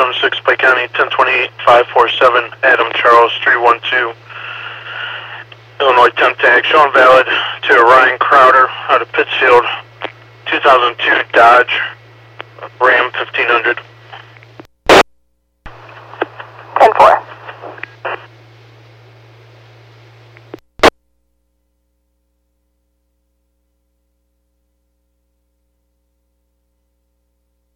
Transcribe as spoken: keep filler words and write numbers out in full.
seven six, Pike County, ten twenty-eight, five four seven, Adam Charles, three one two. Illinois ten tag, showing valid to Ryan Crowder out of Pittsfield, two thousand two Dodge.